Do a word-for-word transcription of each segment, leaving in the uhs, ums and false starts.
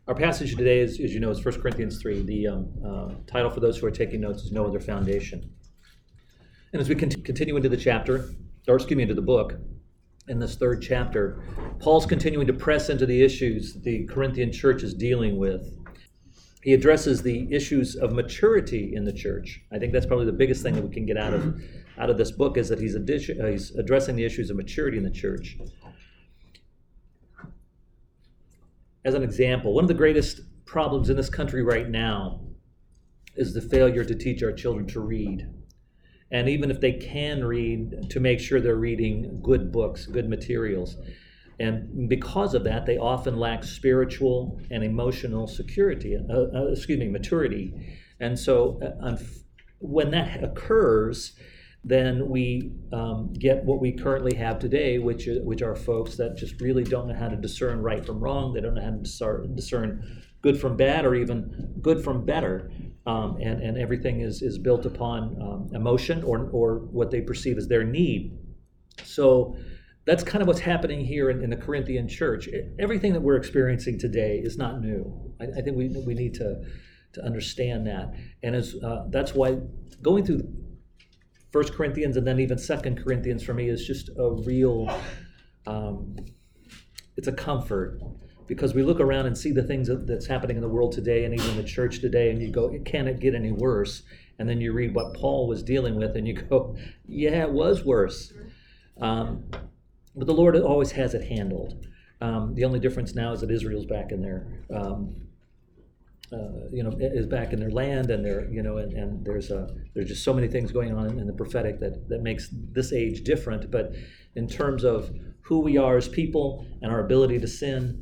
Our passage today, is, as you know, is First Corinthians three. The um, uh, title for those who are taking notes is No Other Foundation. And as we cont- continue into the chapter, or excuse me, into the book, in this third chapter, Paul's continuing to press into the issues the Corinthian church is dealing with. He addresses the issues of maturity in the church. I think that's probably the biggest thing that we can get out of out of this book, is that he's, addi- uh, he's addressing the issues of maturity in the church. As an example, one of the greatest problems in this country right now is the failure to teach our children to read. And even if they can read, to make sure they're reading good books, good materials. And because of that, they often lack spiritual and emotional security, uh, uh, excuse me, maturity. And so uh, when that occurs, then we um, get what we currently have today, which is, which are folks that just really don't know how to discern right from wrong. They don't know how to discern, discern good from bad, or even good from better. Um, and, and everything is, is built upon um, emotion or, or what they perceive as their need. So that's kind of what's happening here in, in the Corinthian church. Everything that we're experiencing today is not new. I, I think we we need to, to understand that. And as uh, that's why going through First Corinthians and then even Second Corinthians for me is just a real, um, it's a comfort, because we look around and see the things that, that's happening in the world today and even in the church today, and you go, it can't get any worse. And then you read what Paul was dealing with and you go, yeah, it was worse. Um, but the Lord always has it handled. Um, the only difference now is that Israel's back in there. Um, Uh, you know, is back in their land, and they're, you know, and, and there's a there's just so many things going on in the prophetic that that makes this age different. But in terms of who we are as people and our ability to sin,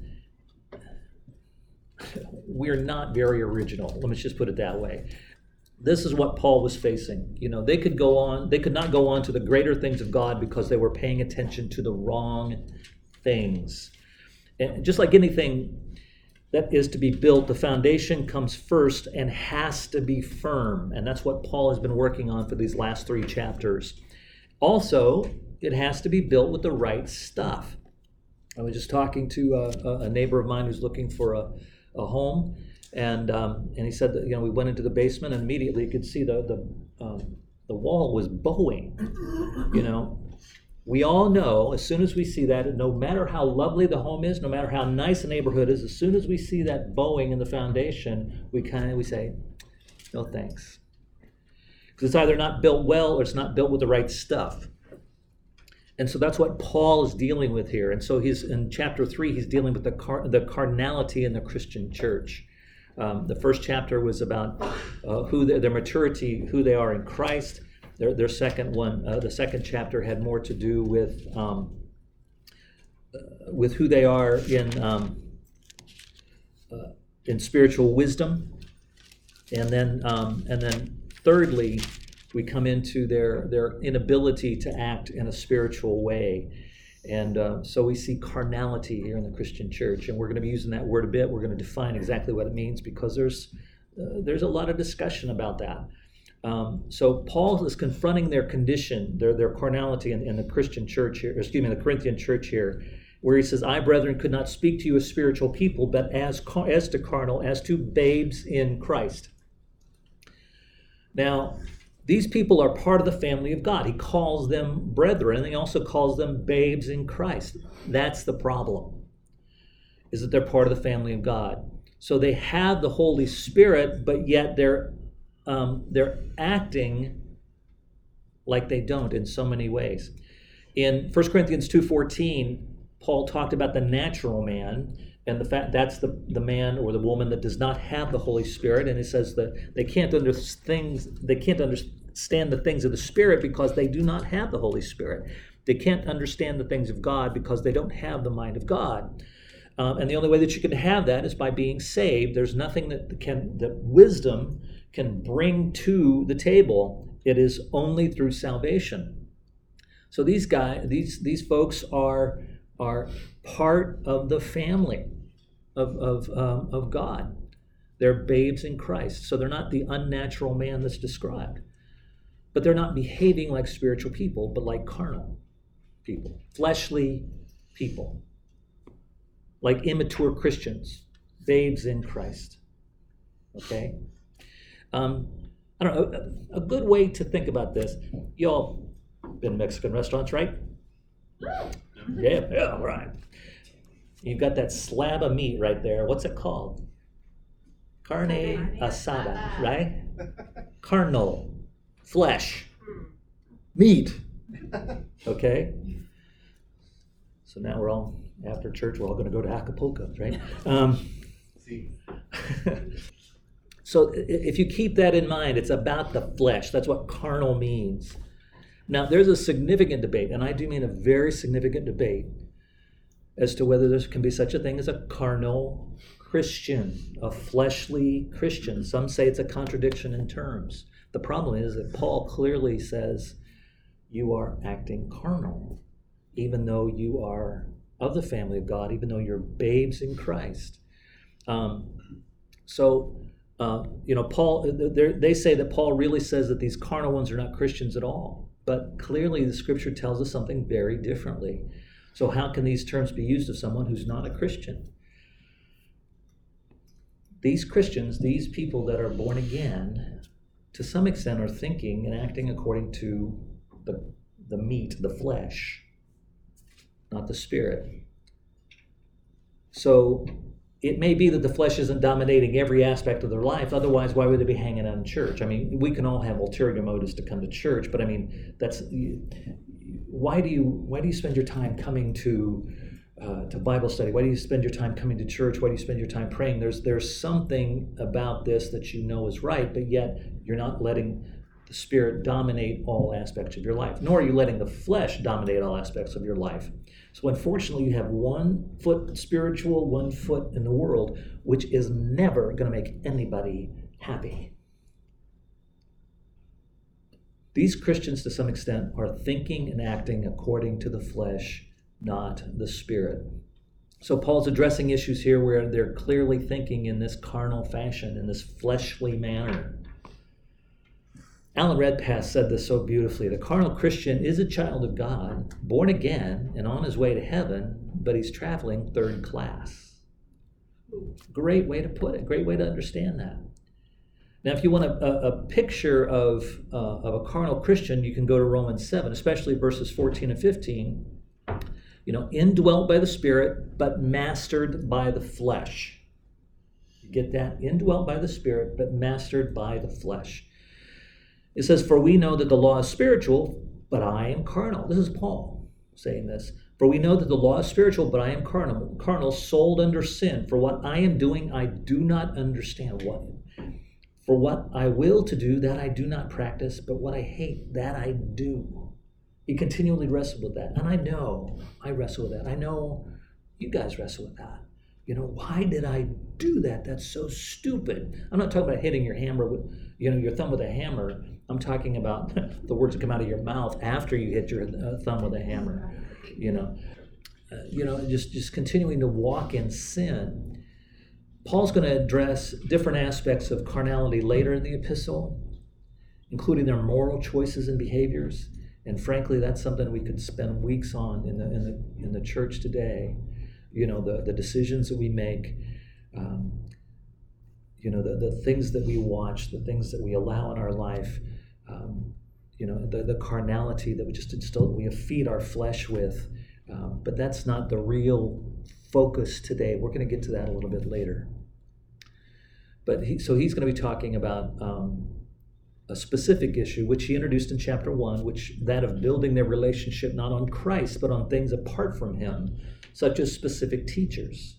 we're not very original. Let me just put it that way. This is what Paul was facing. You know, they could go on, they could not go on to the greater things of God because they were paying attention to the wrong things. And just like anything that is to be built, the foundation comes first and has to be firm. And that's what Paul has been working on for these last three chapters. Also, it has to be built with the right stuff. I was just talking to a, a neighbor of mine who's looking for a, a home. And um, and he said that, you know, we went into the basement and immediately you could see the, the, um, the wall was bowing, you know. We all know, as soon as we see that, no matter how lovely the home is, no matter how nice the neighborhood is, as soon as we see that bowing in the foundation, we kind of we say, no thanks. Because it's either not built well or it's not built with the right stuff. And so that's what Paul is dealing with here. And so he's in chapter three, he's dealing with the car, the carnality in the Christian church. Um, the first chapter was about uh, who their, their maturity, who they are in Christ. Their, their second one, uh, the second chapter had more to do with um, uh, with who they are in um, uh, in spiritual wisdom, and then um, and then thirdly, we come into their their inability to act in a spiritual way, and uh, so we see carnality here in the Christian church, and we're going to be using that word a bit. We're going to define exactly what it means because there's uh, there's a lot of discussion about that. Um, so Paul is confronting their condition, their their carnality in, in the Christian church here, excuse me, the Corinthian church here, where he says, I, brethren, could not speak to you as spiritual people, but as, as to carnal, as to babes in Christ. Now, these people are part of the family of God. He calls them brethren, and he also calls them babes in Christ. That's the problem, is that they're part of the family of God. So they have the Holy Spirit, but yet they're Um, they're acting like they don't in so many ways. In First Corinthians two fourteen, Paul talked about the natural man, and the fact that's the, the man or the woman that does not have the Holy Spirit, and it says that they can't under things, they can't understand the things of the Spirit because they do not have the Holy Spirit. They can't understand the things of God because they don't have the mind of God. Um, and the only way that you can have that is by being saved. There's nothing that can that wisdom can bring to the table. It is only through salvation. So these guys, these these folks are are part of the family of of um, of God. They're babes in Christ. So they're not the unnatural man that's described, but they're not behaving like spiritual people, but like carnal people, fleshly people, like immature Christians. babes in Christ. Okay? Um, I don't know, a, a good way to think about this, y'all been to Mexican restaurants, right? Yeah, yeah, all right. You've got that slab of meat right there. What's it called? Carne asada, right? Carnal, flesh, meat. Okay? So now we're all, after church, we're all going to go to Acapulco, right? Um, so if you keep that in mind, it's about the flesh. That's what carnal means. Now, there's a significant debate, and I do mean a very significant debate, as to whether there can be such a thing as a carnal Christian, a fleshly Christian. Some say it's a contradiction in terms. The problem is that Paul clearly says you are acting carnal, even though you are of the family of God, even though you're babes in Christ. Um, so, uh, you know, Paul, they say that Paul really says that these carnal ones are not Christians at all. But clearly the scripture tells us something very differently. So how can these terms be used of someone who's not a Christian? These Christians, these people that are born again, to some extent are thinking and acting according to the, the meat, the flesh, not the spirit. So it may be that the flesh isn't dominating every aspect of their life. Otherwise, why would they be hanging out in church? I mean, we can all have ulterior motives to come to church, but I mean, that's why do you why do you spend your time coming to uh, to Bible study? Why do you spend your time coming to church? Why do you spend your time praying? There's there's something about this that you know is right, but yet you're not letting the Spirit dominate all aspects of your life, nor are you letting the flesh dominate all aspects of your life. So unfortunately, you have one foot spiritual, one foot in the world, which is never going to make anybody happy. These Christians, to some extent, are thinking and acting according to the flesh, not the Spirit. So Paul's addressing issues here where they're clearly thinking in this carnal fashion, in this fleshly manner. Alan Redpath said this so beautifully. The carnal Christian is a child of God, born again and on his way to heaven, but he's traveling third class. Great way to put it. Great way to understand that. Now, if you want a, a, a picture of, uh, of a carnal Christian, you can go to Romans seven, especially verses fourteen and fifteen. You know, indwelt by the Spirit, but mastered by the flesh. You get that? Indwelt by the Spirit, but mastered by the flesh. It says, for we know that the law is spiritual, but I am carnal. This is Paul saying this. For we know that the law is spiritual, but I am carnal, carnal, sold under sin. For what I am doing, I do not understand. What? For what I will to do, that I do not practice, but what I hate, that I do. He continually wrestled with that. And I know I wrestle with that. I know you guys wrestle with that. You know, why did I do that? That's so stupid. I'm not talking about hitting your hammer with, you know, your thumb with a hammer. I'm talking about the words that come out of your mouth after you hit your uh, thumb with a hammer. You know, uh, you know, just just continuing to walk in sin. Paul's going to address different aspects of carnality later in the epistle, including their moral choices and behaviors. And frankly, that's something we could spend weeks on in the in the in the church today. You know, the, the decisions that we make, um, you know, the, the things that we watch, the things that we allow in our life, um, you know, the, the carnality that we just instill, we feed our flesh with. Um, but that's not the real focus today. We're going to get to that a little bit later. But he, so he's going to be talking about um, a specific issue, which he introduced in chapter one, which that of building their relationship not on Christ, but on things apart from him, such as specific teachers.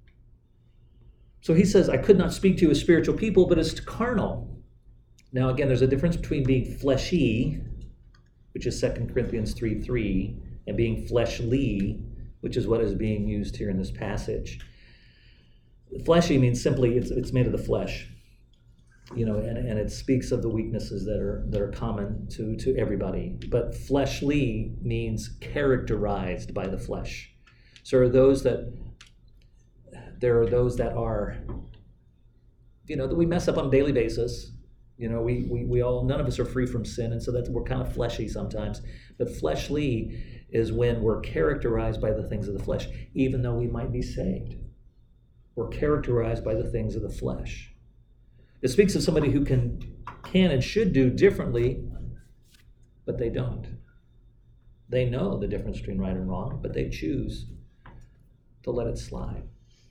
So he says, I could not speak to you as spiritual people, but as carnal. Now, again, there's a difference between being fleshy, which is Second Corinthians three three, and being fleshly, which is what is being used here in this passage. Fleshy means simply it's it's made of the flesh, you know, and, and it speaks of the weaknesses that are that are common to, to everybody. But fleshly means characterized by the flesh. So are those that there are those that are, you know, that we mess up on a daily basis. You know, we we we all none of us are free from sin, and so that we're kind of fleshy sometimes. But fleshly is when we're characterized by the things of the flesh, even though we might be saved. or characterized by the things of the flesh. It speaks of somebody who can, can and should do differently, but they don't. They know the difference between right and wrong, but they choose to let it slide.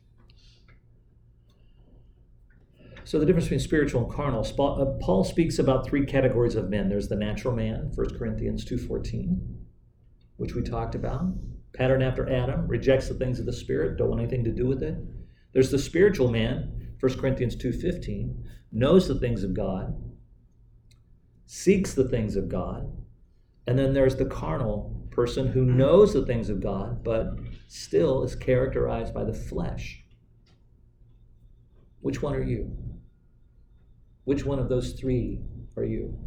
So the difference between spiritual and carnal, Paul speaks about three categories of men. There's the natural man, First Corinthians two fourteen, which we talked about. Pattern after Adam, rejects the things of the Spirit, don't want anything to do with it. There's the spiritual man, First Corinthians two fifteen, knows the things of God, seeks the things of God. And then there's the carnal person who knows the things of God, but still is characterized by the flesh. Which one are you? Which one of those three are you?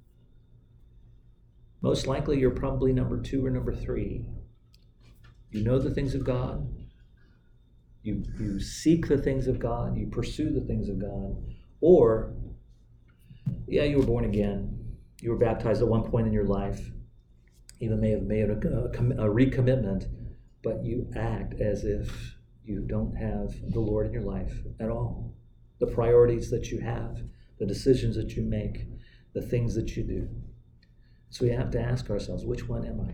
Most likely you're probably number two or number three. You know the things of God. You, you seek the things of God. You pursue the things of God. Or, yeah, you were born again. You were baptized at one point in your life. Even may have made a, a, a recommitment, but you act as if you don't have the Lord in your life at all. The priorities that you have, the decisions that you make, the things that you do. So we have to ask ourselves, which one am I?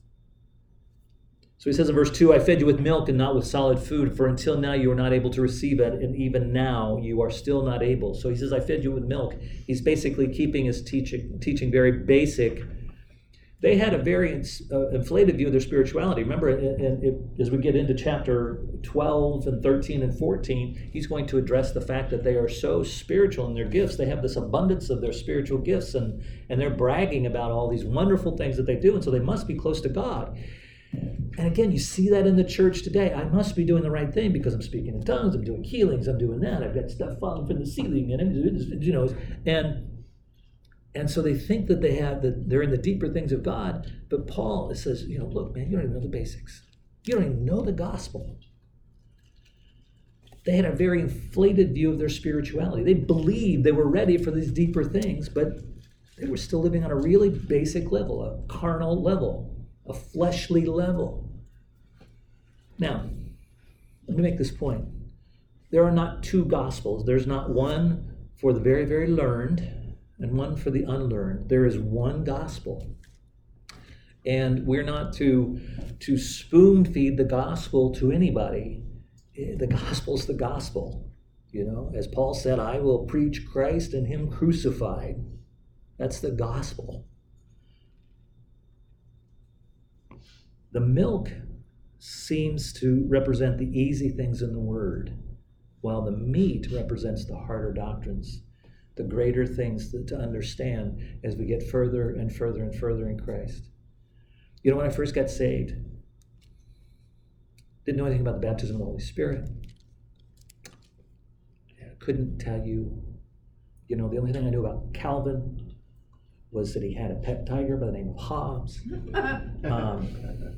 So he says in verse two, I fed you with milk and not with solid food, for until now you are not able to receive it, and even now you are still not able. So he says, I fed you with milk. He's basically keeping his teaching, teaching very basic. They had a very uh, inflated view of their spirituality. Remember, and, and as we get into chapter twelve and thirteen and fourteen, he's going to address the fact that they are so spiritual in their gifts. They have this abundance of their spiritual gifts, and, and they're bragging about all these wonderful things that they do, and so they must be close to God. And again, you see that in the church today. I must be doing the right thing because I'm speaking in tongues, I'm doing healings, I'm doing that, I've got stuff falling from the ceiling, and you know, and and so they think that they have that they're in the deeper things of God. But Paul says, you know, look, man, you don't even know the basics. You don't even know the gospel. They had a very inflated view of their spirituality. They believed they were ready for these deeper things, but they were still living on a really basic level, a carnal level. A fleshly level. Now, let me make this point. There are not two gospels. There's not one for the very, very learned and one for the unlearned. There is one gospel. And we're not to, to spoon feed the gospel to anybody. The gospel's the gospel. You know, as Paul said, I will preach Christ and him crucified. That's the gospel. The milk seems to represent the easy things in the Word, while the meat represents the harder doctrines, the greater things to, to understand as we get further and further and further in Christ. You know, when I first got saved, didn't know anything about the baptism of the Holy Spirit. I couldn't tell you, you know, the only thing I knew about Calvin was that he had a pet tiger by the name of Hobbes. Um,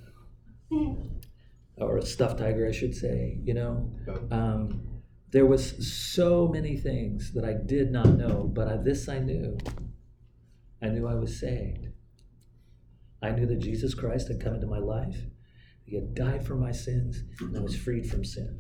or a stuffed tiger, I should say, you know. Um, there was so many things that I did not know, but I, this I knew. I knew I was saved. I knew that Jesus Christ had come into my life. He had died for my sins, and I was freed from sin.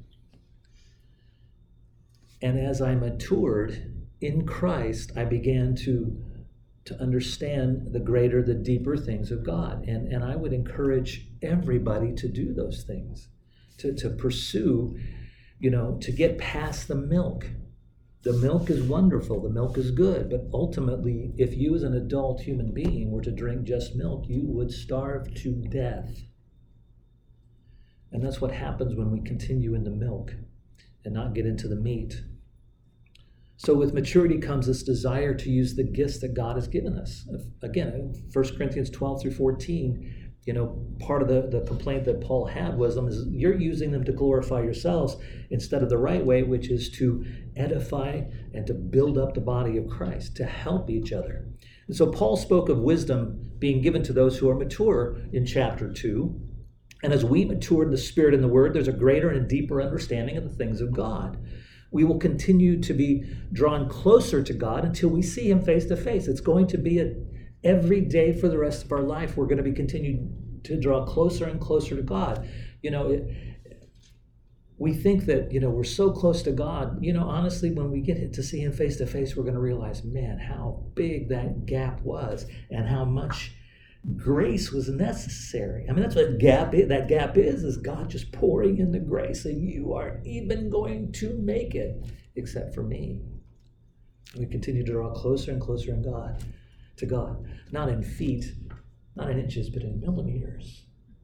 And as I matured in Christ, I began to to understand the greater, the deeper things of God. And, and I would encourage everybody to do those things, to, to pursue, you know, to get past the milk. The milk is wonderful, the milk is good, but ultimately, if you as an adult human being were to drink just milk, you would starve to death. And that's what happens when we continue in the milk and not get into the meat. So with maturity comes this desire to use the gifts that God has given us. Again, First Corinthians twelve through fourteen, you know, part of the, the complaint that Paul had was them is you're using them to glorify yourselves instead of the right way, which is to edify and to build up the body of Christ, to help each other. And so Paul spoke of wisdom being given to those who are mature in chapter two. And as we mature in the Spirit and the Word, there's a greater and deeper understanding of the things of God. We will continue to be drawn closer to God until we see him face to face. It's going to be a, every day for the rest of our life, we're going to be continuing to draw closer and closer to God. You know, it, we think that, you know, we're so close to God. You know, honestly, when we get to see him face to face, we're going to realize, man, how big that gap was and how much grace was necessary. I mean, that's what gap is. That gap is, is God just pouring in the grace, and you aren't even going to make it except for me. We continue to draw closer and closer in God, to God, not in feet, not in inches, but in millimeters.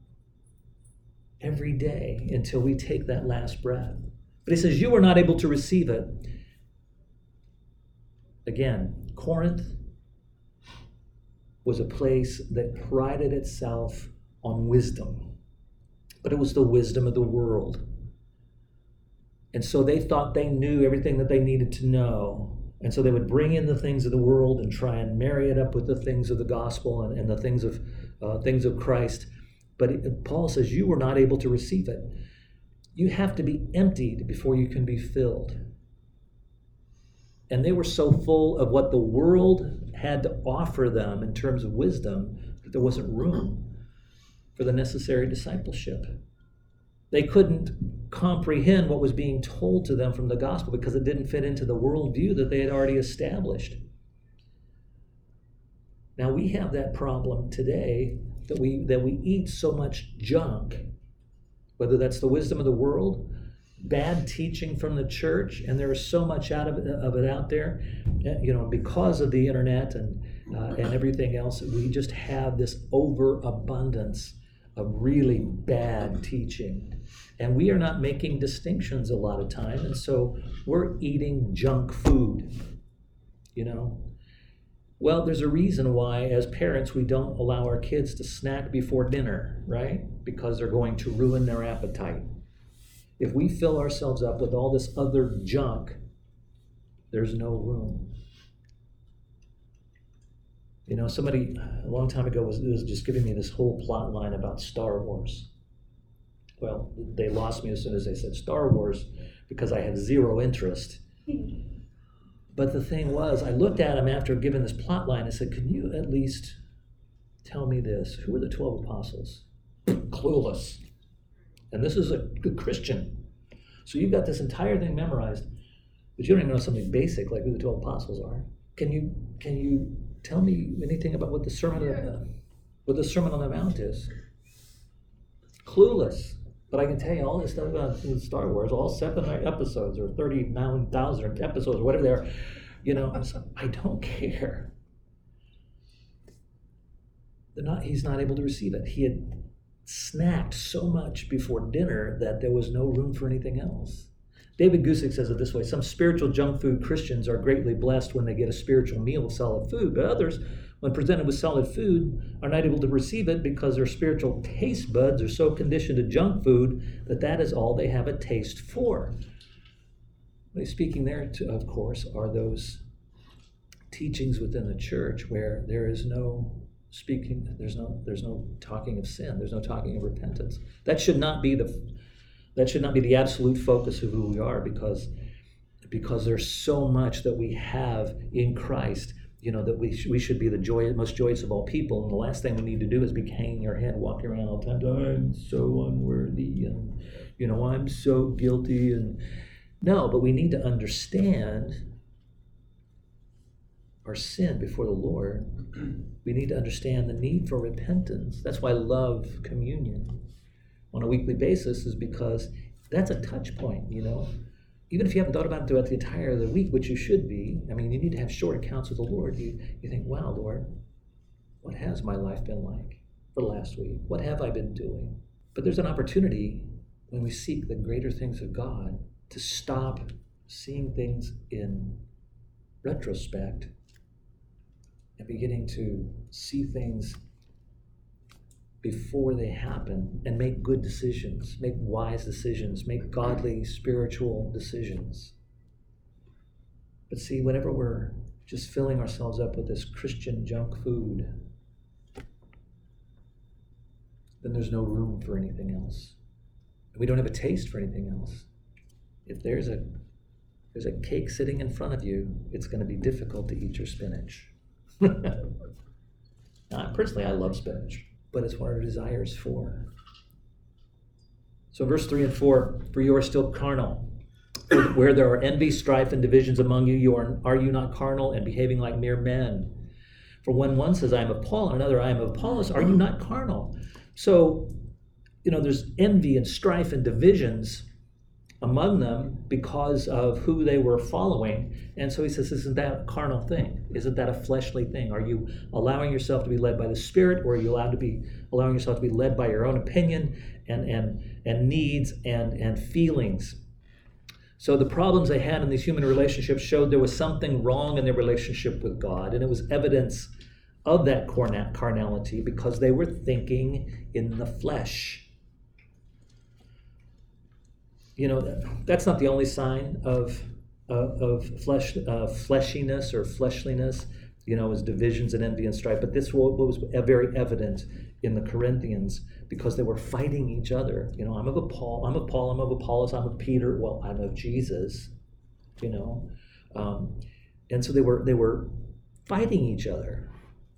Every day until we take that last breath. But he says, you were not able to receive it. Again, Corinth was a place that prided itself on wisdom, but it was the wisdom of the world. And so they thought they knew everything that they needed to know. And so they would bring in the things of the world and try and marry it up with the things of the gospel and, and the things of uh, things of Christ. But it, Paul says you were not able to receive it. You have to be emptied before you can be filled. And they were so full of what the world had to offer them in terms of wisdom that there wasn't room for the necessary discipleship. They couldn't comprehend what was being told to them from the gospel because it didn't fit into the worldview that they had already established. Now we have that problem today that we that we eat so much junk, whether that's the wisdom of the world, bad teaching from the church, and there is so much out of it, of it out there, you know, because of the internet and uh, and everything else. We just have this overabundance of really bad teaching, and we are not making distinctions a lot of time, and so we're eating junk food, you know. Well, there's a reason why, as parents, we don't allow our kids to snack before dinner, right? Because they're going to ruin their appetite. If we fill ourselves up with all this other junk, there's no room. You know, somebody a long time ago was, was just giving me this whole plot line about Star Wars. Well, they lost me as soon as they said Star Wars because I have zero interest. But the thing was, I looked at him after giving this plot line and said, can you at least tell me this? Who are the twelve apostles? Clueless. And this is a good Christian. So you've got this entire thing memorized, but you don't even know something basic like who the twelve apostles are. Can you can you tell me anything about what the Sermon on the, what the Sermon on the Mount is? Clueless. But I can tell you all this stuff about Star Wars, all seven episodes or thirty-nine thousand episodes or whatever they are. You know, so I don't care. They're not, he's not able to receive it. He had snacked so much before dinner that there was no room for anything else. David Gusick says it this way: some spiritual junk food Christians are greatly blessed when they get a spiritual meal of solid food, but others, when presented with solid food, are not able to receive it because their spiritual taste buds are so conditioned to junk food that that is all they have a taste for. Speaking there, to, of course, are those teachings within the church where there is no speaking, there's no, there's no talking of sin, there's no talking of repentance. That should not be the, that should not be the absolute focus of who we are, because, because there's so much that we have in Christ. You know, that we sh- we should be the joy, most joyous of all people. And the last thing we need to do is be hanging your head, walking around all the time, I'm so unworthy, and, you know, I'm so guilty. And no, but we need to understand our sin before the Lord. We need to understand the need for repentance. That's why I love communion on a weekly basis, is because that's a touch point, you know. Even if you haven't thought about it throughout the entire the week, which you should be, I mean, you need to have short accounts with the Lord. You, you think, wow, Lord, what has my life been like for the last week? What have I been doing? But there's an opportunity when we seek the greater things of God to stop seeing things in retrospect and beginning to see things before they happen and make good decisions, make wise decisions, make godly, spiritual decisions. But see, whenever we're just filling ourselves up with this Christian junk food, then there's no room for anything else. We don't have a taste for anything else. If there's a there's a cake sitting in front of you, it's going to be difficult to eat your spinach. Now, personally, I love spinach, but it's what our desire is for. So verse three and four, for you are still carnal. Where there are envy, strife, and divisions among you, you are, are you not carnal and behaving like mere men? For when one says, I am of Paul, and another, I am of Apollos, are you not carnal? So, you know, there's envy and strife and divisions among them because of who they were following. And so he says, isn't that a carnal thing? Isn't that a fleshly thing? Are you allowing yourself to be led by the Spirit, or are you allowed to be allowing yourself to be led by your own opinion and and and needs and and feelings? So the problems they had in these human relationships showed there was something wrong in their relationship with God, and it was evidence of that carnality because they were thinking in the flesh. You know, that's not the only sign of uh, of flesh uh, fleshiness or fleshliness. You know, is divisions and envy and strife. But this was very evident in the Corinthians because they were fighting each other. You know, I'm of Paul, I'm of Paul, I'm of Apollos, I'm of Peter. Well, I'm of Jesus. You know, um, and so they were they were fighting each other.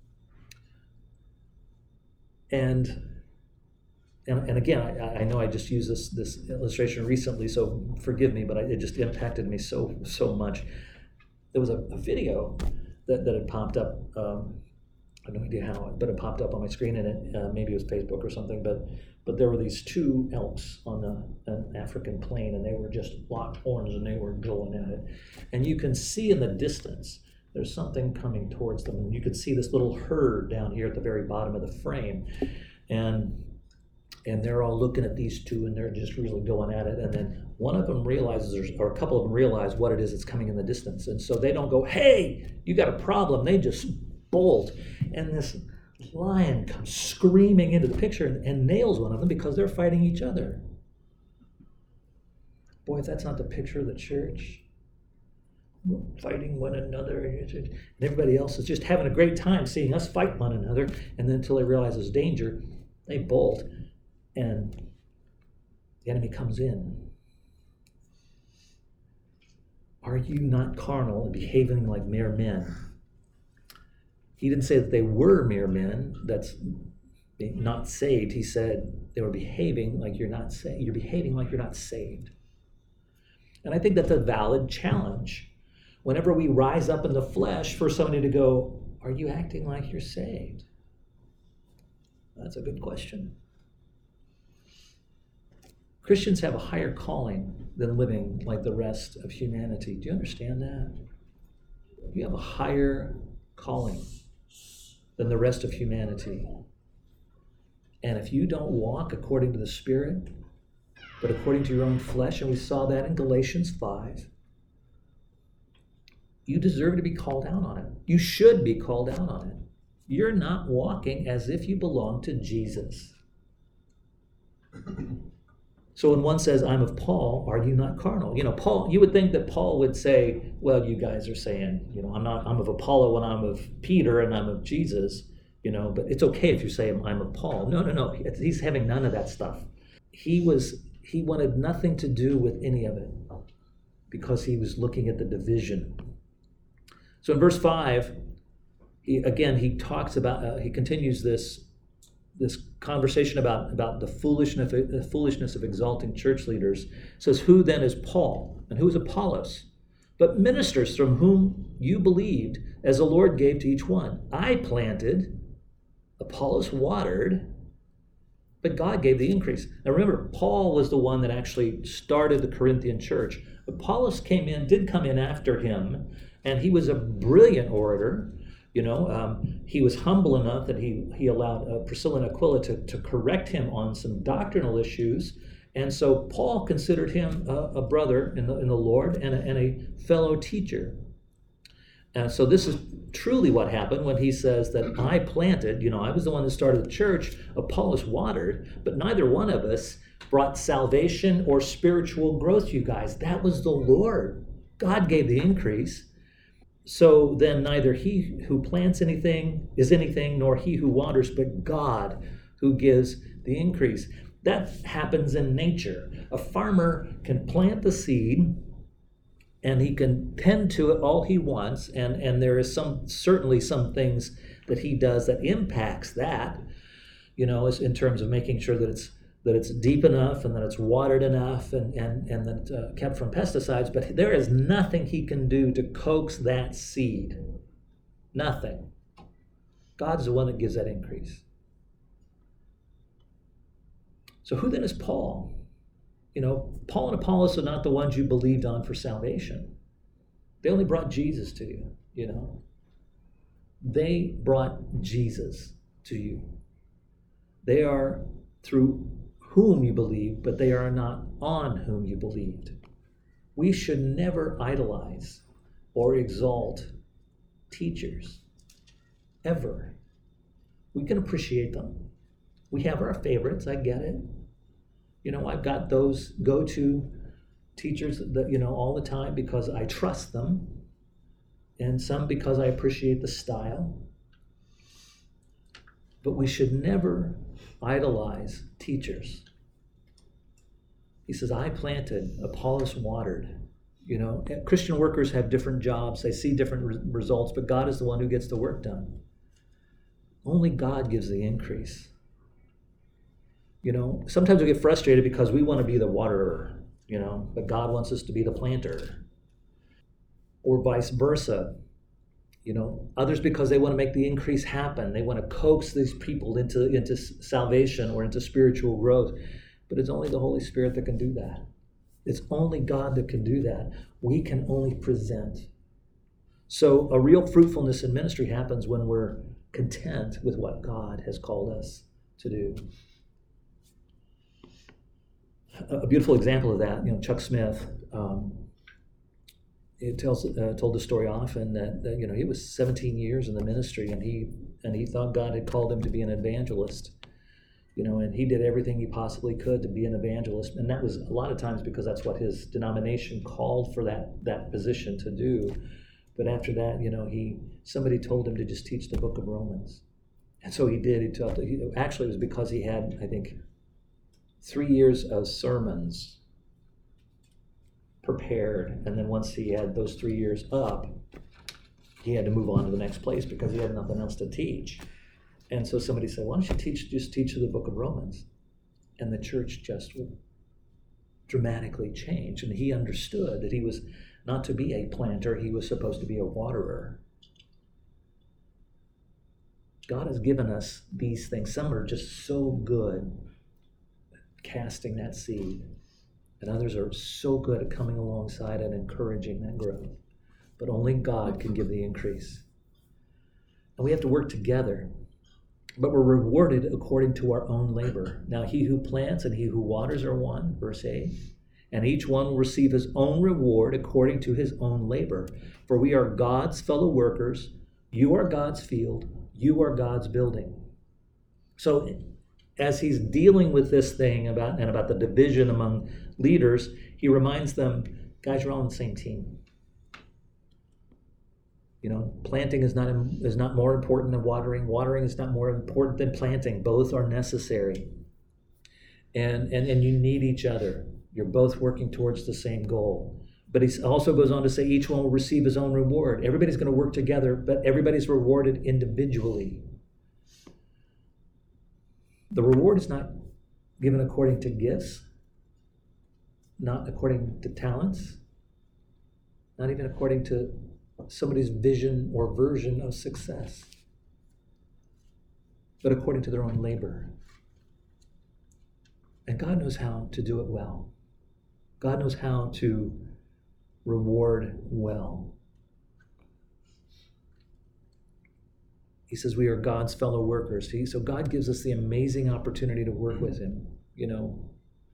And. And, and again, I, I know I just used this this illustration recently, so forgive me, but I, it just impacted me so so much. There was a, a video that, that had popped up. Um, I have no idea how, but it popped up on my screen, and it uh, maybe it was Facebook or something. But but there were these two elks on the, an African plain, and they were just locked horns, and they were going at it. And you can see in the distance there's something coming towards them, and you can see this little herd down here at the very bottom of the frame, and. And they're all looking at these two, and they're just really going at it. And then one of them realizes, or a couple of them realize what it is that's coming in the distance. And so they don't go, hey, you got a problem. They just bolt. And this lion comes screaming into the picture and, and nails one of them because they're fighting each other. Boy, if that's not the picture of the church, fighting one another, and everybody else is just having a great time seeing us fight one another. And then until they realize there's danger, they bolt. And the enemy comes in. Are you not carnal and behaving like mere men? He didn't say that they were mere men, that's not saved. He said they were behaving like you're not saved. You're behaving like you're not saved. And I think that's a valid challenge. Whenever we rise up in the flesh, for somebody to go, are you acting like you're saved? That's a good question. Christians have a higher calling than living like the rest of humanity. Do you understand that? You have a higher calling than the rest of humanity. And if you don't walk according to the Spirit, but according to your own flesh, and we saw that in Galatians five, you deserve to be called out on it. You should be called out on it. You're not walking as if you belong to Jesus. So when one says, I'm of Paul, are you not carnal? You know, Paul, you would think that Paul would say, well, you guys are saying, you know, I'm not, I'm of Apollo when I'm of Peter and I'm of Jesus, you know, but it's okay if you say I'm of Paul. No, no, no. He's having none of that stuff. He was, he wanted nothing to do with any of it because he was looking at the division. So in verse five, he, again, he talks about, uh, he continues this this conversation about, about the foolishness, the foolishness of exalting church leaders. It says, who then is Paul and who is Apollos? But ministers from whom you believed, as the Lord gave to each one. I planted, Apollos watered, but God gave the increase. Now remember, Paul was the one that actually started the Corinthian church. Apollos came in, did come in after him, and he was a brilliant orator. You know, um, he was humble enough that he he allowed uh, Priscilla and Aquila to, to correct him on some doctrinal issues. And so Paul considered him a, a brother in the in the Lord and a, and a fellow teacher. And so this is truly what happened when he says that I planted, you know, I was the one that started the church, Apollos watered, but neither one of us brought salvation or spiritual growth, you guys. That was the Lord. God gave the increase. So then neither he who plants anything is anything, nor he who waters, but God who gives the increase. That happens in nature. A farmer can plant the seed and he can tend to it all he wants, and, and there is some certainly some things that he does that impacts that, you know, in terms of making sure that it's that it's deep enough and that it's watered enough and, and, and that uh, kept from pesticides, but there is nothing he can do to coax that seed. Nothing. God's the one that gives that increase. So who then is Paul? You know, Paul and Apollos are not the ones you believed on for salvation. They only brought Jesus to you, you know. They brought Jesus to you. They are through whom you believe, but they are not on whom you believed. We should never idolize or exalt teachers, ever. We can appreciate them. We have our favorites, I get it. You know, I've got those go-to teachers that, you know, all the time because I trust them, and some because I appreciate the style. But we should never idolize teachers. He says, I planted, Apollos watered. You know, Christian workers have different jobs. They see different re- results, but God is the one who gets the work done. Only God gives the increase. You know, sometimes we get frustrated because we want to be the waterer, you know, but God wants us to be the planter. Or vice versa. You know, others because they want to make the increase happen. They want to coax these people into, into salvation or into spiritual growth. But it's only the Holy Spirit that can do that. It's only God that can do that. We can only present. So a real fruitfulness in ministry happens when we're content with what God has called us to do. A beautiful example of that, you know, Chuck Smith, um, it tells uh, told the story often that, that you know he was seventeen years in the ministry, and he and he thought God had called him to be an evangelist, you know, and he did everything he possibly could to be an evangelist, and that was a lot of times because that's what his denomination called for that that position to do. But after that, you know, he somebody told him to just teach the book of Romans, and so he did. He taught. He, actually, it was because he had, I think, three years of sermons prepared, and then once he had those three years up, he had to move on to the next place because he had nothing else to teach. And so somebody said, why don't you teach just teach the book of Romans? And the church just dramatically changed, and he understood that he was not to be a planter, he was supposed to be a waterer. God has given us these things. Some are just so good casting that seed, and others are so good at coming alongside and encouraging that growth. But only God can give the increase. And we have to work together, but we're rewarded according to our own labor. Now he who plants and he who waters are one, verse eight, and each one will receive his own reward according to his own labor. For we are God's fellow workers. You are God's field. You are God's building. So as he's dealing with this thing about and about the division among leaders, he reminds them, guys, you're all on the same team. You know, planting is not is not more important than watering. Watering is not more important than planting. Both are necessary. And and and you need each other. You're both working towards the same goal. But he also goes on to say each one will receive his own reward. Everybody's going to work together, but everybody's rewarded individually. The reward is not given according to gifts, not according to talents, not even according to somebody's vision or version of success, but according to their own labor. And God knows how to do it well. God knows how to reward well. He says we are God's fellow workers. See? So God gives us the amazing opportunity to work with him. You know,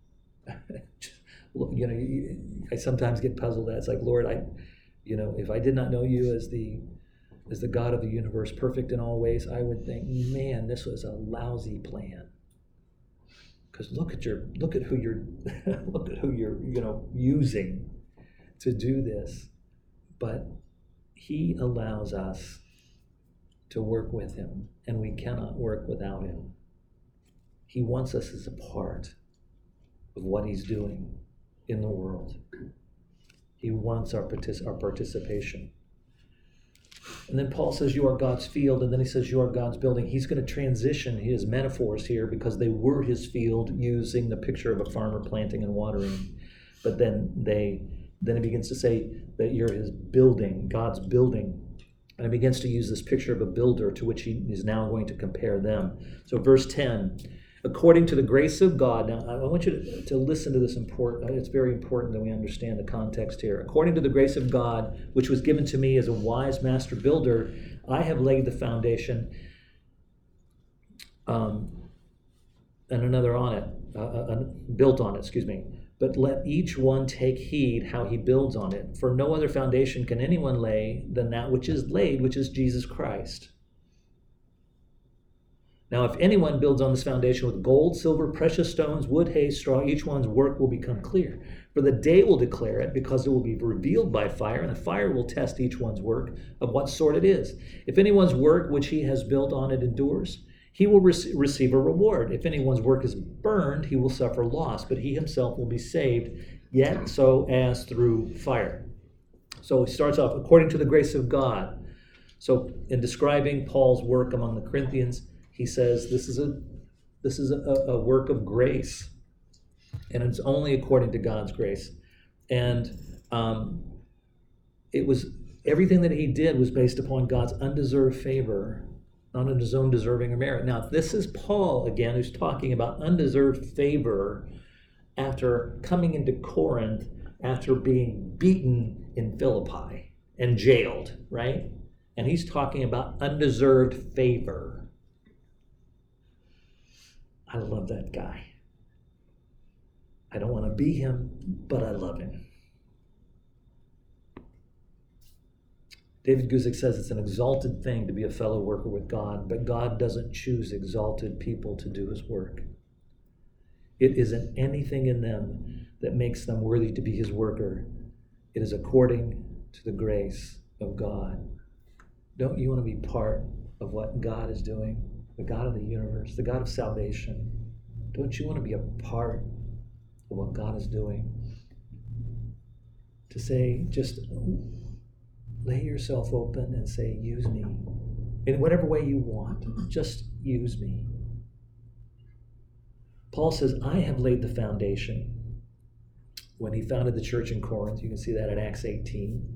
you know, I sometimes get puzzled at it. It's like, Lord, I, you know, if I did not know you as the as the God of the universe, perfect in all ways, I would think, man, this was a lousy plan. Because look at your look at who you're look at who you're you know using to do this. But he allows us to work with him, and we cannot work without him. He wants us as a part of what he's doing in the world. He wants our, partic- our participation. And then Paul says, you are God's field. And then he says, you are God's building. He's going to transition his metaphors here because they were his field, using the picture of a farmer planting and watering. But then they, then he begins to say that you're his building, God's building. And he begins to use this picture of a builder to which he is now going to compare them. So verse ten, according to the grace of God. Now, I want you to, to listen to this important. It's very important that we understand the context here. According to the grace of God, which was given to me as a wise master builder, I have laid the foundation, um, and another on it, uh, uh, built on it, excuse me. But let each one take heed how he builds on it. For no other foundation can anyone lay than that which is laid, which is Jesus Christ. Now, if anyone builds on this foundation with gold, silver, precious stones, wood, hay, straw, each one's work will become clear. For the day will declare it, because it will be revealed by fire, and the fire will test each one's work of what sort it is. If anyone's work which he has built on it endures, he will re- receive a reward. If anyone's work is burned, he will suffer loss, but he himself will be saved, yet so as through fire. So he starts off, according to the grace of God. So in describing Paul's work among the Corinthians, he says this is a this is a, a work of grace, and it's only according to God's grace. And um, it was everything that he did was based upon God's undeserved favor, not on his own deserving or merit. Now, this is Paul again who's talking about undeserved favor after coming into Corinth after being beaten in Philippi and jailed, right? And he's talking about undeserved favor. I love that guy. I don't want to be him, but I love him. David Guzik says it's an exalted thing to be a fellow worker with God, but God doesn't choose exalted people to do his work. It isn't anything in them that makes them worthy to be his worker. It is according to the grace of God. Don't you want to be part of what God is doing? The God of the universe, the God of salvation. Don't you want to be a part of what God is doing? To say, just lay yourself open and say, use me. In whatever way you want, just use me. Paul says, I have laid the foundation. When he founded the church in Corinth, you can see that in Acts eighteen.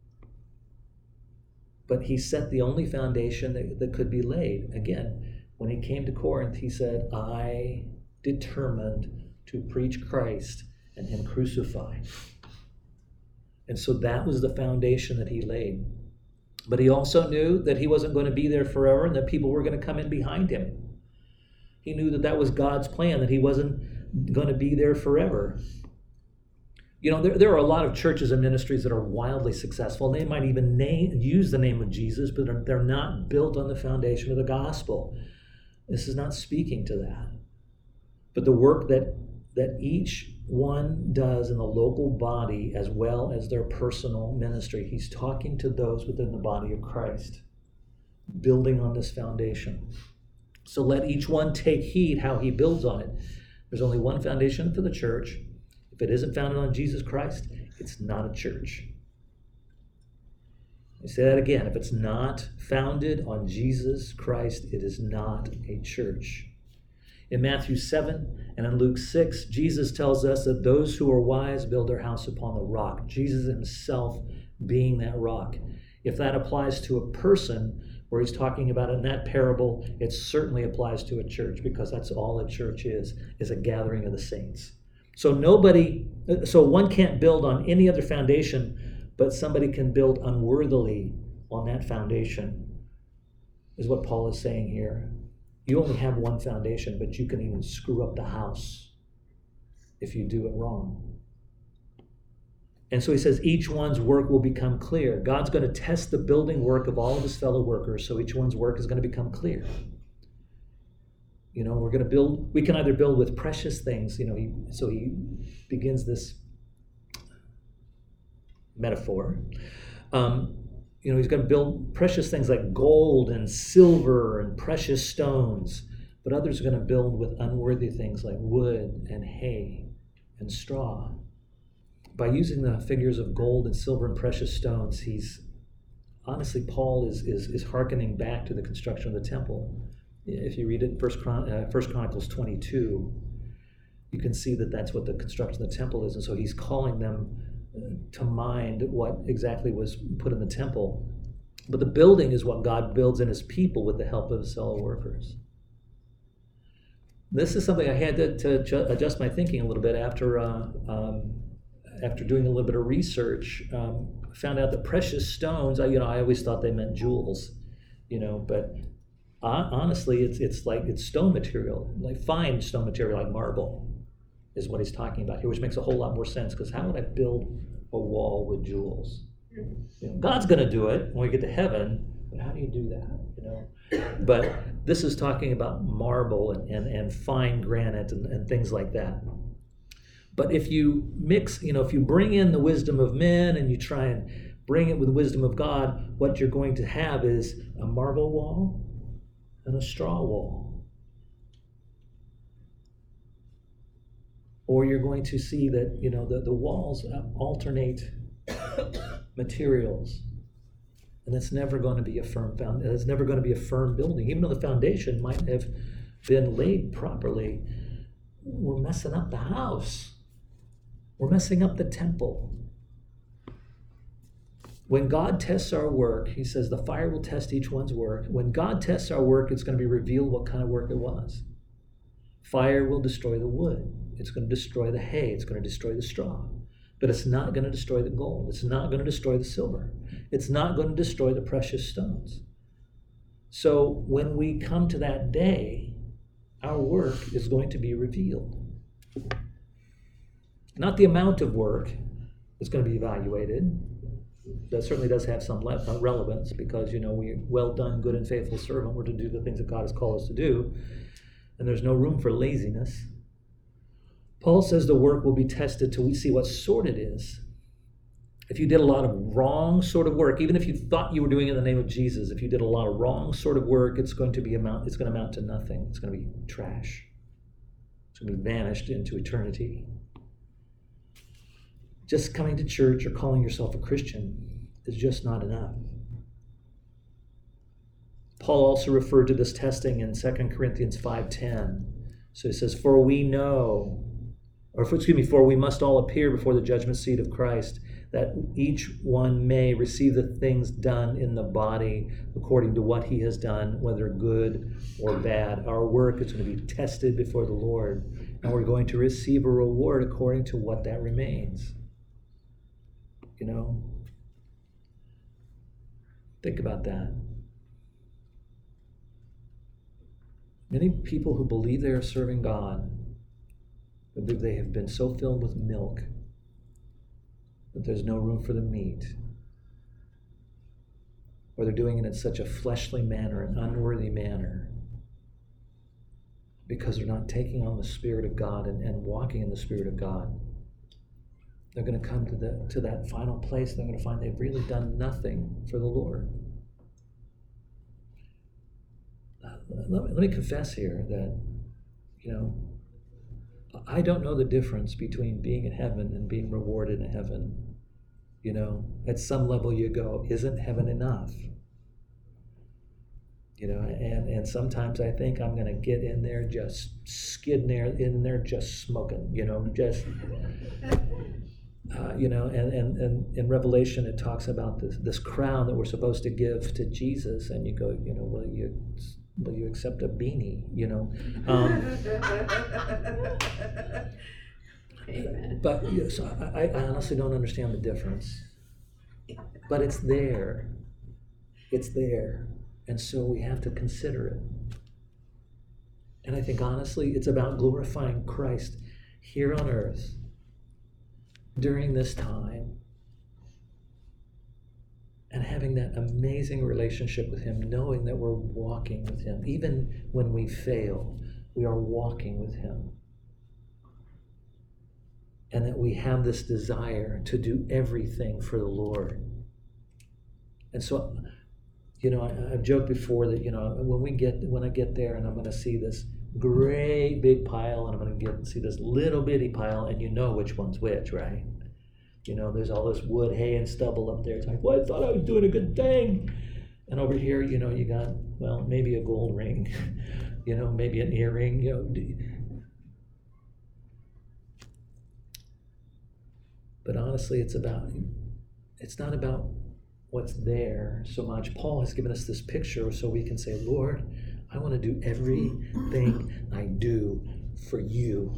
But he set the only foundation that, that could be laid. Again, when he came to Corinth, he said, I determined to preach Christ and him crucified. And so that was the foundation that he laid. But he also knew that he wasn't going to be there forever and that people were going to come in behind him. He knew that that was God's plan, that he wasn't going to be there forever. You know, there, there are a lot of churches and ministries that are wildly successful. They might even name, use the name of Jesus, but they're, they're not built on the foundation of the gospel. This is not speaking to that. But the work that, that each one does in the local body as well as their personal ministry, he's talking to those within the body of Christ, building on this foundation. So let each one take heed how he builds on it. There's only one foundation for the church. If it isn't founded on Jesus Christ, it's not a church. I say that again. If it's not founded on Jesus Christ, it is not a church. In Matthew seven and in Luke six, Jesus tells us that those who are wise build their house upon the rock, Jesus himself being that rock. If that applies to a person, where he's talking about in that parable, it certainly applies to a church, because that's all a church is, is a gathering of the saints. So nobody, so one can't build on any other foundation, but somebody can build unworthily on that foundation, is what Paul is saying here. You only have one foundation, but you can even screw up the house if you do it wrong. And so he says each one's work will become clear. God's going to test the building work of all of his fellow workers, so each one's work is going to become clear. You know, we're going to build, we can either build with precious things, you know, he, so he begins this metaphor. Um, you know, he's going to build precious things like gold and silver and precious stones, but others are going to build with unworthy things like wood and hay and straw. By using the figures of gold and silver and precious stones, he's honestly, Paul is, is, is hearkening back to the construction of the temple. If you read it, First, Chron- uh, First Chronicles twenty-two, you can see that that's what the construction of the temple is. And so he's calling them uh, to mind what exactly was put in the temple. But the building is what God builds in his people with the help of his fellow workers. This is something I had to, to ju- adjust my thinking a little bit after uh, um, after doing a little bit of research. Um, found out that precious stones, I, you know, I always thought they meant jewels, you know, but uh, honestly, it's it's like it's stone material, like fine stone material, like marble, is what he's talking about here, which makes a whole lot more sense. Because how would I build a wall with jewels? You know, God's going to do it when we get to heaven, but how do you do that? You know, but this is talking about marble and and, and fine granite and, and things like that. But if you mix, you know, if you bring in the wisdom of men and you try and bring it with the wisdom of God, what you're going to have is a marble wall and a straw wall. Or you're going to see that, you know, the, the walls alternate materials. And that's never going to be a firm foundation. It's never going to be a firm building. Even though the foundation might have been laid properly, we're messing up the house. We're messing up the temple. When God tests our work, he says the fire will test each one's work. When God tests our work, it's going to be revealed what kind of work it was. Fire will destroy the wood. It's going to destroy the hay. It's going to destroy the straw. But it's not going to destroy the gold. It's not going to destroy the silver. It's not going to destroy the precious stones. So when we come to that day, our work is going to be revealed. Not the amount of work is going to be evaluated. That certainly does have some relevance because, you know, we well done, good and faithful servant. We're to do the things that God has called us to do. And there's no room for laziness. Paul says the work will be tested till we see what sort it is. If you did a lot of wrong sort of work, even if you thought you were doing it in the name of Jesus, if you did a lot of wrong sort of work, it's going to be amount, it's going to amount to nothing. It's going to be trash. It's going to be vanished into eternity. Just coming to church or calling yourself a Christian is just not enough. Paul also referred to this testing in Second Corinthians five ten. So he says, for we know, or excuse me, for we must all appear before the judgment seat of Christ, that each one may receive the things done in the body according to what he has done, whether good or bad. Our work is going to be tested before the Lord, and we're going to receive a reward according to what that remains. You know, think about that. Many people who believe they are serving God, believe they have been so filled with milk that there's no room for the meat, or they're doing it in such a fleshly manner, an unworthy manner, because they're not taking on the Spirit of God and, and walking in the Spirit of God. They're going to come to the to that final place, and they're going to find they've really done nothing for the Lord. Uh, let, me, let me confess here that, you know, I don't know the difference between being in heaven and being rewarded in heaven. You know, at some level you go, isn't heaven enough? You know, and, and sometimes I think I'm going to get in there, just skid there, in there, just smoking, you know, just, uh, you know, and, and, and in Revelation it talks about this, this crown that we're supposed to give to Jesus, and you go, you know, well, you... Will you accept a beanie, you know? Um, but yes, I, I honestly don't understand the difference. But it's there. It's there. And so we have to consider it. And I think honestly, it's about glorifying Christ here on earth during this time, and having that amazing relationship with him, knowing that we're walking with him. Even when we fail, we are walking with him. And that we have this desire to do everything for the Lord. And so, you know, I, I've joked before that, you know, when we get, when I get there and I'm going to see this great big pile and I'm going to get see this little bitty pile, and you know which one's which, right? You know, there's all this wood, hay, and stubble up there. It's like, well, I thought I was doing a good thing. And over here, you know, you got, well, maybe a gold ring, you know, maybe an earring, you know. But honestly, it's about, it's not about what's there so much. Paul has given us this picture so we can say, Lord, I want to do everything I do for you.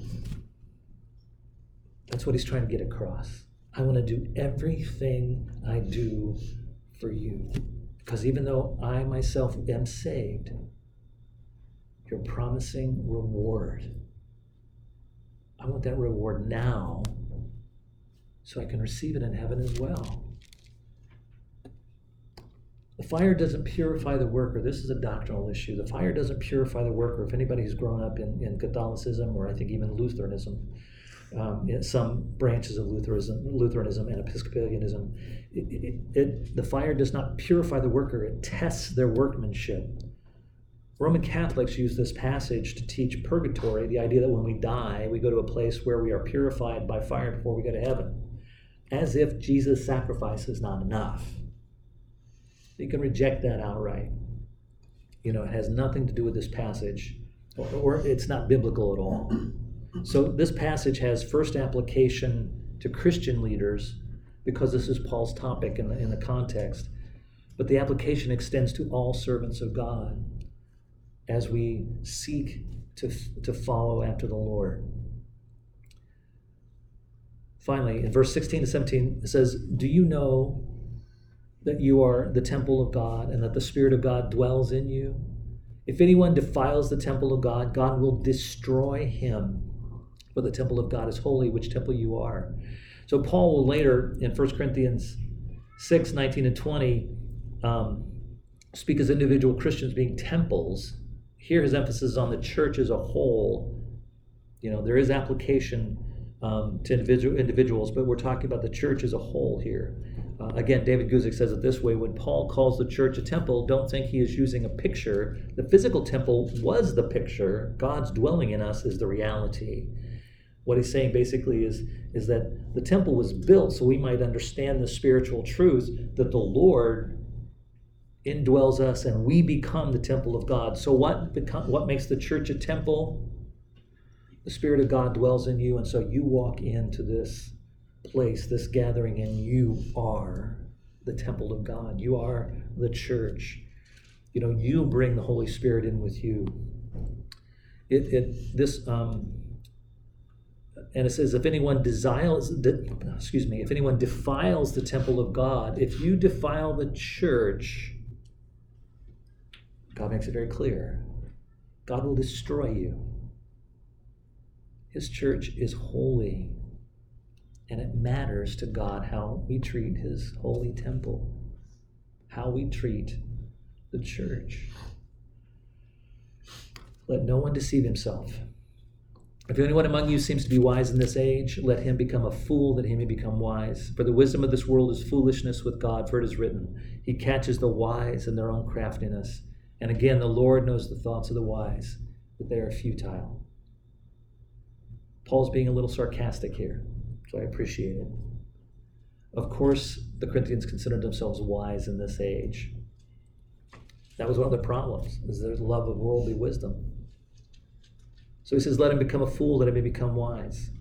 That's what he's trying to get across. I want to do everything I do for you. Because even though I myself am saved, you're promising reward. I want that reward now so I can receive it in heaven as well. The fire doesn't purify the worker. This is a doctrinal issue. The fire doesn't purify the worker. If anybody who's grown up in, in Catholicism, or I think even Lutheranism, um, in some branches of Lutheranism, Lutheranism and Episcopalianism, it, it, it, the fire does not purify the worker. It tests their workmanship. Roman Catholics use this passage to teach purgatory, the idea that when we die, we go to a place where we are purified by fire before we go to heaven, as if Jesus' sacrifice is not enough. You can reject that outright. You know, it has nothing to do with this passage, or, or it's not biblical at all. So this passage has first application to Christian leaders because this is Paul's topic in the, in the context. But the application extends to all servants of God as we seek to, to follow after the Lord. Finally, in verse sixteen to seventeen, it says, do you know that you are the temple of God and that the Spirit of God dwells in you? If anyone defiles the temple of God, God will destroy him. For the temple of God is holy, which temple you are. So Paul will later, in First Corinthians six, nineteen and twenty, um, speak as individual Christians being temples. Here his emphasis is on the church as a whole. You know, there is application um, to individual individuals, but we're talking about the church as a whole here. Uh, again, David Guzik says it this way: when Paul calls the church a temple, don't think he is using a picture. The physical temple was the picture. God's dwelling in us is the reality. What he's saying basically is, is that the temple was built so we might understand the spiritual truth that the Lord indwells us and we become the temple of God. So what become, what makes the church a temple? The Spirit of God dwells in you, and so you walk into this place, this gathering, and you are the temple of God. You are the church. You know, you bring the Holy Spirit in with you. It it this um and it says, if anyone defiles, excuse me, if anyone defiles the temple of God, if you defile the church, God makes it very clear, God will destroy you. His church is holy, and it matters to God how we treat his holy temple, how we treat the church. Let no one deceive himself. If anyone among you seems to be wise in this age, let him become a fool that he may become wise. For the wisdom of this world is foolishness with God, for it is written, he catches the wise in their own craftiness. And again, the Lord knows the thoughts of the wise, that they are futile. Paul's being a little sarcastic here, so I appreciate it. Of course, the Corinthians considered themselves wise in this age. That was one of the problems, is their love of worldly wisdom. So he says, let him become a fool that he may become wise.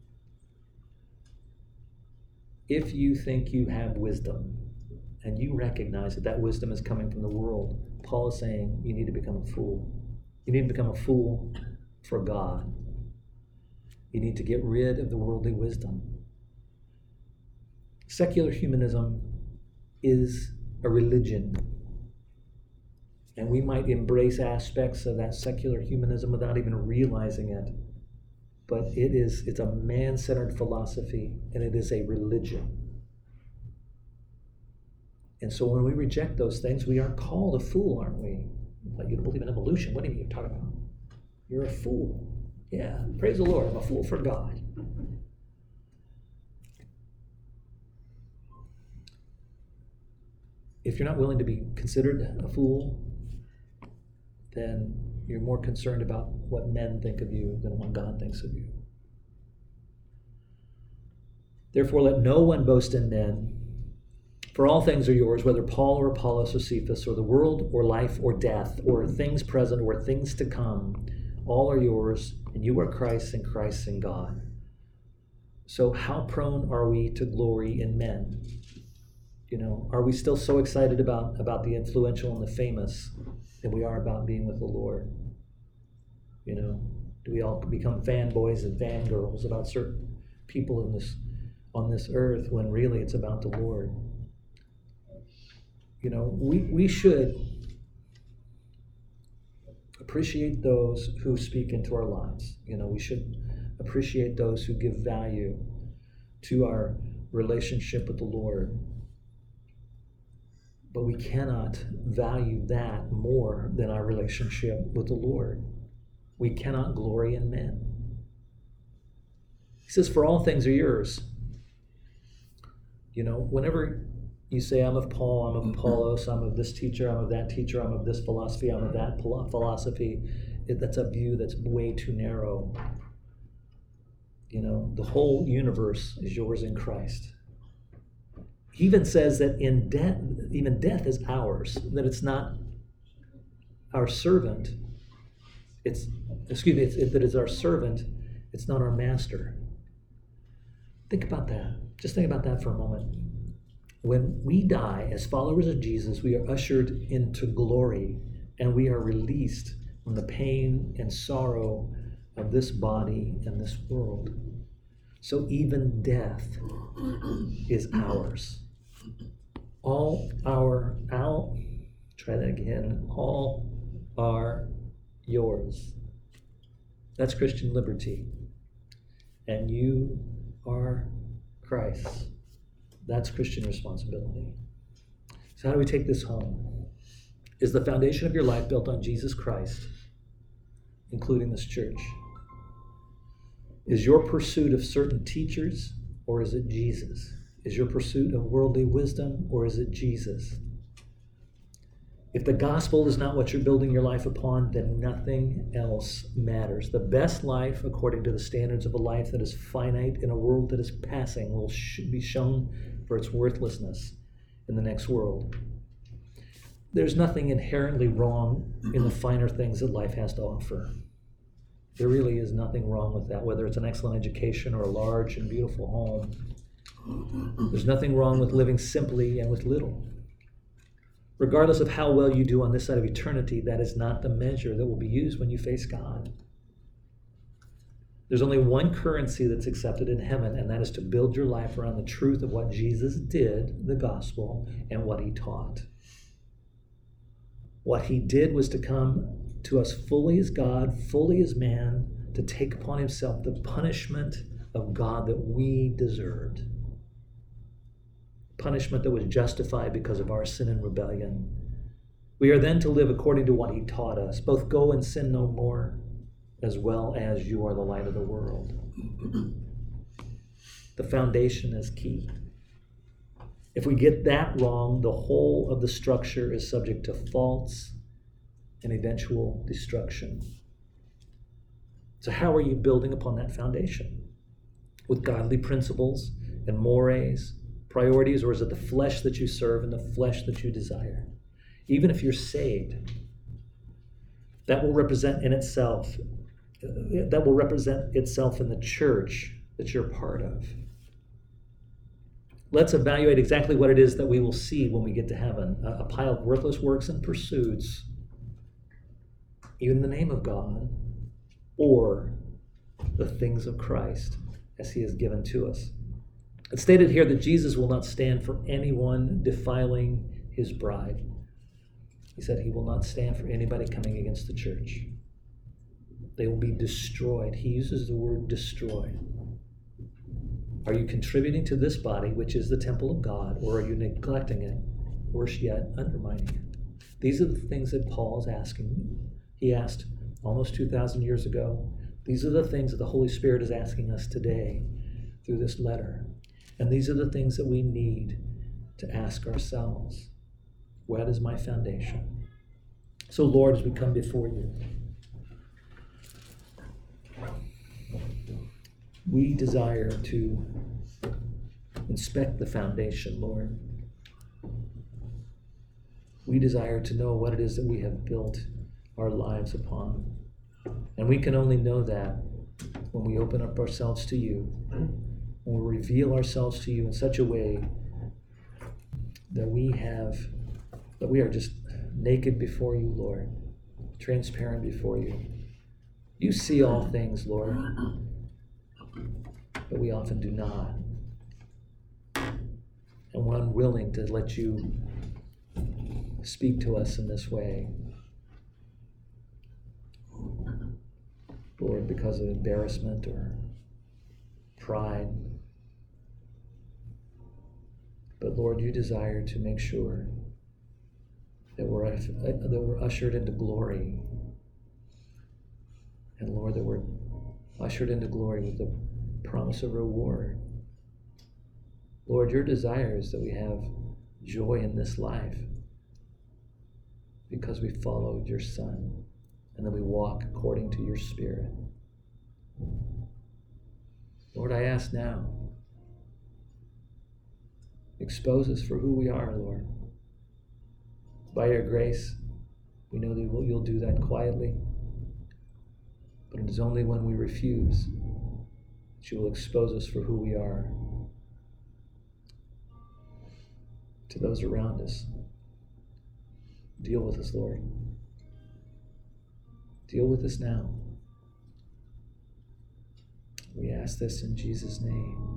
If you think you have wisdom, and you recognize that that wisdom is coming from the world, Paul is saying you need to become a fool. You need to become a fool for God. You need to get rid of the worldly wisdom. Secular humanism is a religion. And we might embrace aspects of that secular humanism without even realizing it. But it is, it's a man-centered philosophy, and it is a religion. And so when we reject those things, we are called a fool, aren't we? Like, you don't believe in evolution. What do you mean you're talking about? You're a fool. Yeah, praise the Lord. I'm a fool for God. If you're not willing to be considered a fool, then you're more concerned about what men think of you than what God thinks of you. Therefore, let no one boast in men, for all things are yours, whether Paul or Apollos or Cephas, or the world or life or death, or things present or things to come. All are yours, and you are Christ, and Christ in God. So how prone are we to glory in men? You know, are we still so excited about, about the influential and the famous than we are about being with the Lord? You know, do we all become fanboys and fangirls about certain people in this on this earth when really it's about the Lord? You know, we, we should appreciate those who speak into our lives. You know, we should appreciate those who give value to our relationship with the Lord. But we cannot value that more than our relationship with the Lord. We cannot glory in men. He says, for all things are yours. You know, whenever you say, I'm of Paul, I'm of Apollos, I'm of this teacher, I'm of that teacher, I'm of this philosophy, I'm of that philosophy, it, that's a view that's way too narrow. You know, the whole universe is yours in Christ. He even says that in death, even death is ours, that it's not our servant. It's, excuse me, it's, it, that it's our servant, it's not our master. Think about that. Just think about that for a moment. When we die as followers of Jesus, we are ushered into glory, and we are released from the pain and sorrow of this body and this world. So even death is ours. All our, all, try that again, all are yours. That's Christian liberty. And you are Christ. That's Christian responsibility. So how do we take this home? Is the foundation of your life built on Jesus Christ, including this church? Is your pursuit of certain teachers, or is it Jesus? Is your pursuit of worldly wisdom, or is it Jesus? If the gospel is not what you're building your life upon, then nothing else matters. The best life, according to the standards of a life that is finite in a world that is passing, will sh- be shown for its worthlessness in the next world. There's nothing inherently wrong in the finer things that life has to offer. There really is nothing wrong with that, whether it's an excellent education or a large and beautiful home. There's nothing wrong with living simply and with little. Regardless of how well you do on this side of eternity, that is not the measure that will be used when you face God. There's only one currency that's accepted in heaven, and that is to build your life around the truth of what Jesus did, the gospel, and what he taught. What he did was to come to us fully as God, fully as man, to take upon himself the punishment of God that we deserved. Punishment that was justified because of our sin and rebellion. We are then to live according to what he taught us. Both go and sin no more, as well as you are the light of the world. The foundation is key. If we get that wrong, the whole of the structure is subject to faults and eventual destruction. So how are you building upon that foundation? With godly principles and mores, priorities, or is it the flesh that you serve and the flesh that you desire? Even if you're saved, that will represent in itself, that will represent itself in the church that you're part of. Let's evaluate exactly what it is that we will see when we get to heaven. A, a pile of worthless works and pursuits, even in the name of God, or the things of Christ as he has given to us. It's stated here that Jesus will not stand for anyone defiling his bride. He said he will not stand for anybody coming against the church. They will be destroyed. He uses the word destroyed. Are you contributing to this body, which is the temple of God, or are you neglecting it? Worse yet, undermining it? These are the things that Paul is asking. He asked almost two thousand years ago. These are the things that the Holy Spirit is asking us today through this letter. And these are the things that we need to ask ourselves. What is my foundation? So, Lord, as we come before you, we desire to Inspect the foundation, Lord. We desire to know what it is that we have built our lives upon. And we can only know that when we open up ourselves to you, when we reveal ourselves to you in such a way that we have, that we are just naked before you, Lord, transparent before you. You see all things, Lord, but we often do not. And we're unwilling to let you speak to us in this way, Lord, because of embarrassment or pride. But Lord, you desire to make sure that we're, that we're ushered into glory. And Lord, that we're ushered into glory with the promise of reward. Lord, your desire is that we have joy in this life because we followed your Son and that we walk according to your Spirit. Lord, I ask now, expose us for who we are, Lord. By your grace, we know that you'll do that quietly, but it is only when we refuse that you will expose us for who we are to those around us. Deal with us, Lord. Deal with us now. We ask this in Jesus' name.